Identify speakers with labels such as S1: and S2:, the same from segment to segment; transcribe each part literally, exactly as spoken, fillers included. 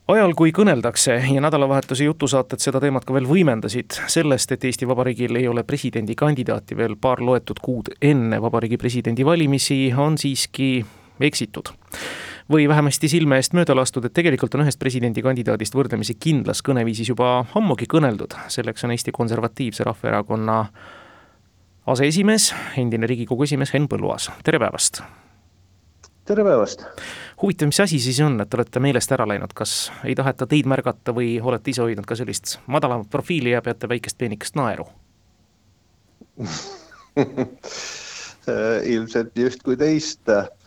S1: Ajal, kui kõneldakse ja nädalavahetuse jutusaated seda teemat ka veel võimendasid sellest, et Eesti Vabariigil ei ole presidendikandidaati veel paar loetud kuud enne Vabariigi presidendi valimisi, on siiski eksitud. Või vähemasti silme eest mööda lastud, et tegelikult on ühest presidendikandidaadist võrdlemisi kindlas kõneviisis juba ammugi kõneldud. Selleks on Eesti Konservatiivse Rahvaerakonna aseesimees, endine Riigikogu esimees Henn Põlluaas. Tere päevast!
S2: Tere päevast!
S1: Huvitav, mis asi siis on, et olete meelest ära läinud? Kas ei taheta teid märgata või olete ise hoidnud ka sellist madalamat profiili ja peate väikest peenikest naeru?
S2: Ilmselt just kui teist.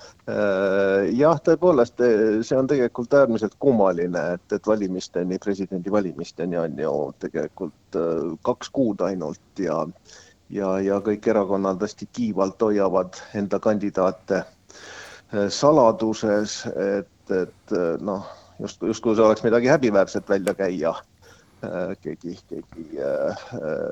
S2: Jah, tõepoolest, see on tegelikult äärmiselt kummaline, et, et valimisteni, presidendi valimisteni on ju tegelikult kaks kuud ainult ja, ja, ja kõik erakonnad hästi kiivalt hoiavad enda kandidaate saladuses, et, et noh, just, just kui see oleks midagi häbiväärset välja käia keegi, keegi äh,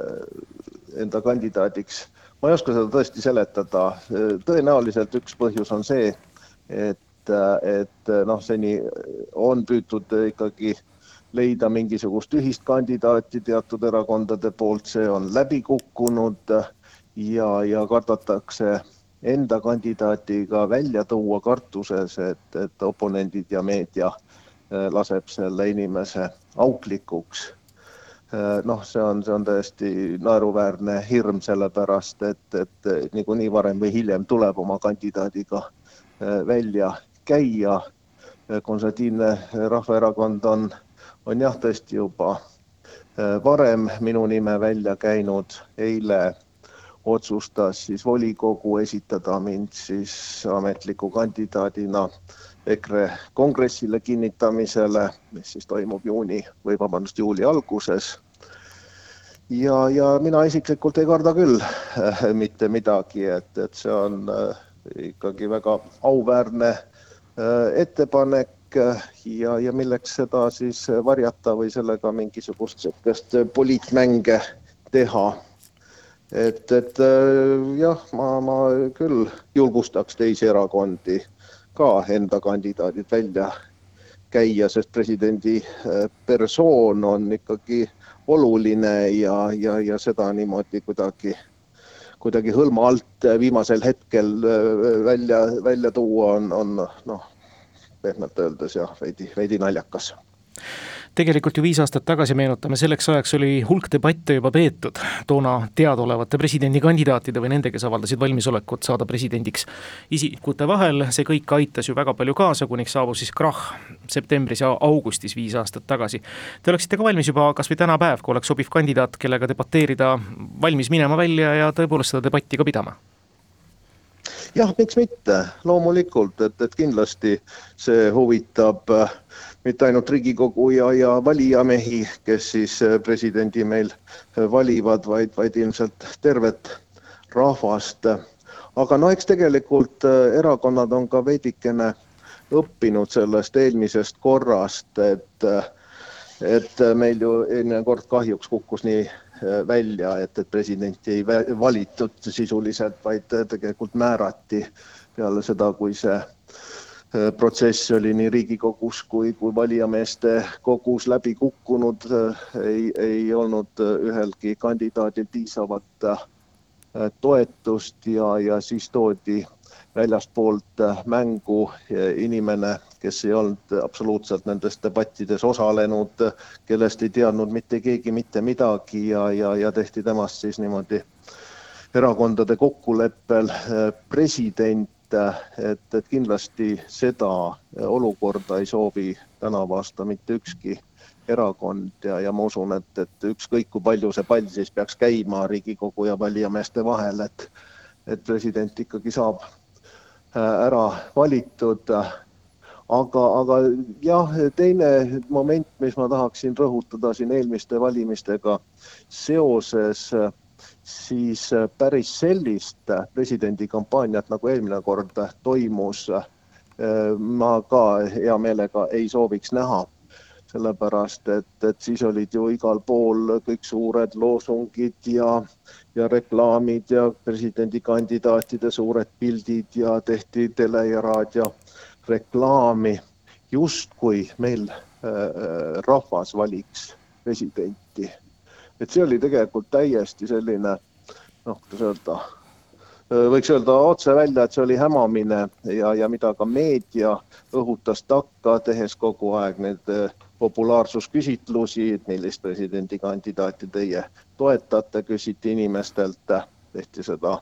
S2: enda kandidaadiks. Ma ei oska seda tõesti seletada. Tõenäoliselt üks põhjus on see, et, et noh, seni on püütud ikkagi leida mingisugust ühist kandidaati teatud erakondade poolt, see on läbi kukkunud ja, ja kardetakse enda kandidaatiga välja tuua kartuses, et, et oponendid ja meedia laseb selle inimese auklikuks. Noh, see on, see on tõesti naeruväärne hirm sellepärast, et, et niikuinii varem või hiljem tuleb oma kandidaadiga välja käia. Konservatiivne Rahvaerakond on, on jah tõesti juba varem minu nime välja käinud. Eile otsustas siis volikogu esitada mind siis ametliku kandidaadina EKRE kongressile kinnitamisele, mis siis toimub juuni või vabandust juuli alguses. Ja, ja mina isiklikult ei karda küll äh, mitte midagi, et, et see on äh, ikkagi väga auväärne äh, ettepanek ja, ja milleks seda siis varjata või sellega mingisugust sellist poliitmänge teha. Et, et jah, ma, ma küll julgustaks teisi erakondi ka enda kandidaadid välja käia, sest presidendi persoon on ikkagi oluline ja, ja, ja seda niimoodi kuidagi, kuidagi hõlma alt viimasel hetkel välja, välja tuua on, on noh, pehmelt öeldes jah, veidi, veidi naljakas.
S1: Tegelikult ju viis aastat tagasi meenutame, selleks ajaks oli hulk debatte juba peetud toona teadaolevate presidendikandidaatide või nende, kes avaldasid valmisolekut saada presidendiks isikute vahel. See kõik aitas ju väga palju kaasa, kuniks saabus siis krahh septembris ja augustis viis aastat tagasi. Te oleksite ka valmis juba kas või täna päev, kui oleks sobiv kandidaat, kellega debateerida, valmis minema välja ja tõepoolest seda debatti ka pidama?
S2: Jah, miks mitte? Loomulikult, et, et kindlasti see huvitab mitte ainult Riigikogu ja, ja valijamehi, kes siis presidendi meil valivad, vaid, vaid ilmselt tervet rahvast. Aga no eks tegelikult erakonnad on ka veidikene õppinud sellest eelmisest korrast, et, et meil ju eelmine kord kahjuks kukkus nii välja, et, et presidenti ei valitud sisuliselt, vaid tegelikult määrati peale seda, kui see protsess oli nii Riigikogus kui, kui valijameeste kogus läbi kukkunud, ei, ei olnud ühelgi kandidaadil piisavat toetust ja, ja siis toodi väljastpoolt mängu inimene, kes ei olnud absoluutselt nendes debattides osalenud, kellest ei teadnud mitte keegi mitte midagi ja, ja, ja tehti temast siis niimoodi erakondade kokkuleppel president, et, et kindlasti seda olukorda ei soovi täna vastu mitte ükski erakond ja, ja ma usun, et, et ükskõik kui palju see pall siis peaks käima Riigikogu ja valijameeste vahel, et, et president ikkagi saab ära valitud. Aga, aga jah, teine moment, mis ma tahaksin rõhutada siin eelmiste valimistega seoses, siis päris sellist presidendikampaaniat, nagu eelmine kord toimus, ma ka hea meelega ei sooviks näha. Sellepärast, et, et siis olid ju igal pool kõik suured loosungid ja, ja reklaamid ja presidendikandidaatide suured pildid ja tehti tele- ja raadio reklaami. justkui meil rahvas valiks presidenti. Et see oli tegelikult täiesti selline, noh, kuidas öelda, võiks öelda otse välja, et see oli hämamine ja, ja mida ka meedia õhutas takka, tehes kogu aeg need populaarsusküsitlusi, et millist presidendikandidaati teie toetate, küsiti inimestelt, tehti seda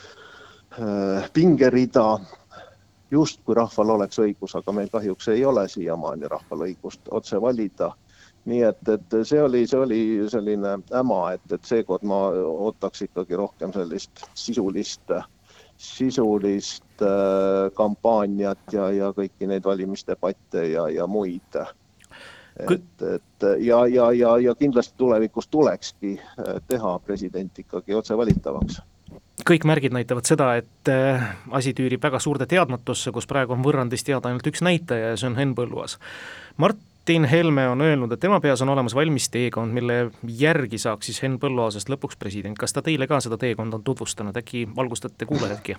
S2: äh, pingerida, just kui rahval oleks õigus, aga meil kahjuks ei ole siiamaani rahval õigust otse valida. Nii et, et see oli, see oli selline äma, et, et seekord ma ootaks ikkagi rohkem sellist sisulist, sisulist äh, kampaaniat ja, ja kõiki neid valimisdebatte ja, ja muid. Et, et, ja, ja, ja, ja kindlasti tulevikus tulekski teha president ikkagi otse valitavaks.
S1: Kõik märgid näitavad seda, et asi tüürib väga suurde teadmatusse, kus praegu on võrrandis teada ainult üks näitaja ja see on Henn Põlluaas. Martin Helme on öelnud, et tema peas on olemas valmis teekond, mille järgi saaks siis Henn Põlluaasest lõpuks president. Kas ta teile ka seda teekonda on tutvustanud? Äkki valgustate kuulajatki?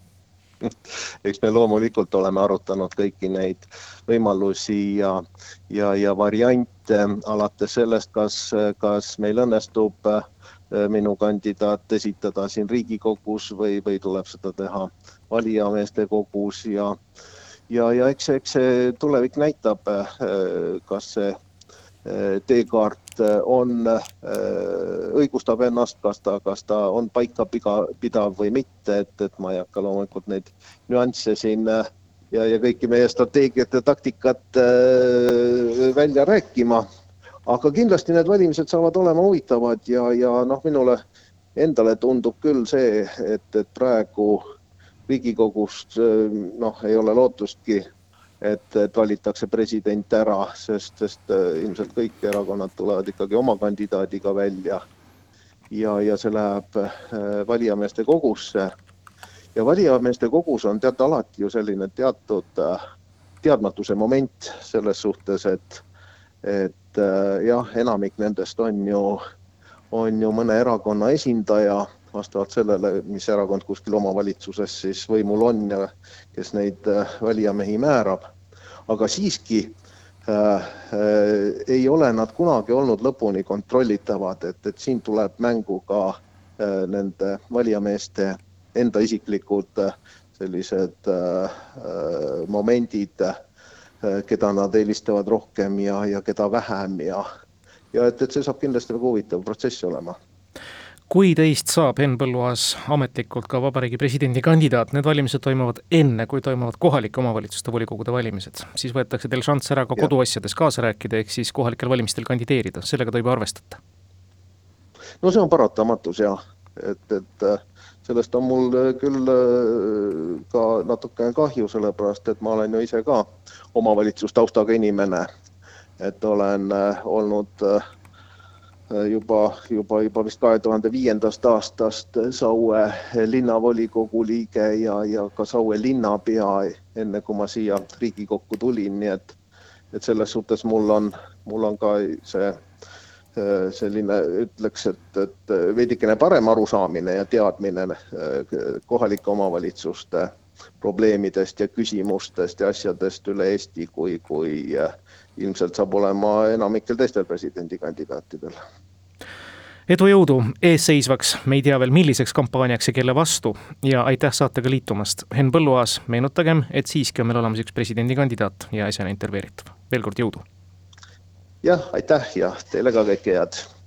S2: Eks me loomulikult oleme arutanud kõiki neid võimalusi ja, ja, ja variante alates sellest, kas, kas meil õnnestub minu kandidaat esitada siin Riigikogus või, või tuleb seda teha valijameeste kogus ja, ja, ja eks, eks see tulevik näitab, kas see teekaart on, õigustab ennast, kas ta, kas ta on paika pidav või mitte, et, et ma ei hakka loomulikult neid nüansse siin ja, ja kõiki meie strateegiat ja taktikat välja rääkima. Aga kindlasti need valimised saavad olema huvitavad ja, ja noh, minule endale tundub küll see, et, et praegu Riigikogust noh, ei ole lootustki, et, et valitakse president ära, sest, sest ilmselt kõik erakonnad tulevad ikkagi oma kandidaadiga välja ja, ja see läheb valijameeste kogusse. Ja valijameeste kogus on tead alati ju selline teatud teadmatuse moment selles suhtes, et, et jah, enamik nendest on ju, on ju mõne erakonna esindaja, vastavalt sellele, mis erakond kuskil omavalitsuses siis võimul on ja kes neid valijamehi määrab. Aga siiski äh, äh, ei ole nad kunagi olnud lõpuni kontrollitavad, et, et siin tuleb mängu ka äh, nende valijameeste enda isiklikud äh, sellised äh, momendid, äh, keda nad eelistavad rohkem ja, ja keda vähem ja, ja et, et see saab kindlasti väga huvitav protsess olema.
S1: Kui teist saab Henn Põlluaas ametlikult ka vabariigi presidendi kandidaat, need valimised toimuvad enne, kui toimuvad kohalike omavalitsuste volikogude valimised, siis võetakse teil šanss ära ka ja. koduasjades kaasa rääkida, ehk siis kohalikel valimistel kandideerida. Sellega ta juba arvestada?
S2: No see on paratamatus jah, et, et sellest on mul küll ka natuke kahju, sellepärast, et ma olen ju ise ka omavalitsustaustaga inimene, et olen olnud juba, juba, juba vist kahe tuhande viiendast aastast Saue linnavolikogu liige ja, ja ka Saue linnapea enne, kui ma siia Riigikokku tulin, nii et, et selles suhtes mul on, mul on ka see selline, ütleks, et, et veidikene parem arusaamine ja teadmine kohalike omavalitsuste probleemidest ja küsimustest ja asjadest üle Eesti, kui, kui ilmselt saab olema enamikel teistel presidendikandidaatidel.
S1: Edu jõudu eesseisvaks, me ei tea veel milliseks kampaaniaks ja kelle vastu ja aitäh saatega liitumast. Henn Põlluaas, meenutagem, et siiski on meil olemas üks presidendikandidaat ja asjana intervjueeritav. Veel kord jõudu! Jah, aitäh ja teile ka kõike head!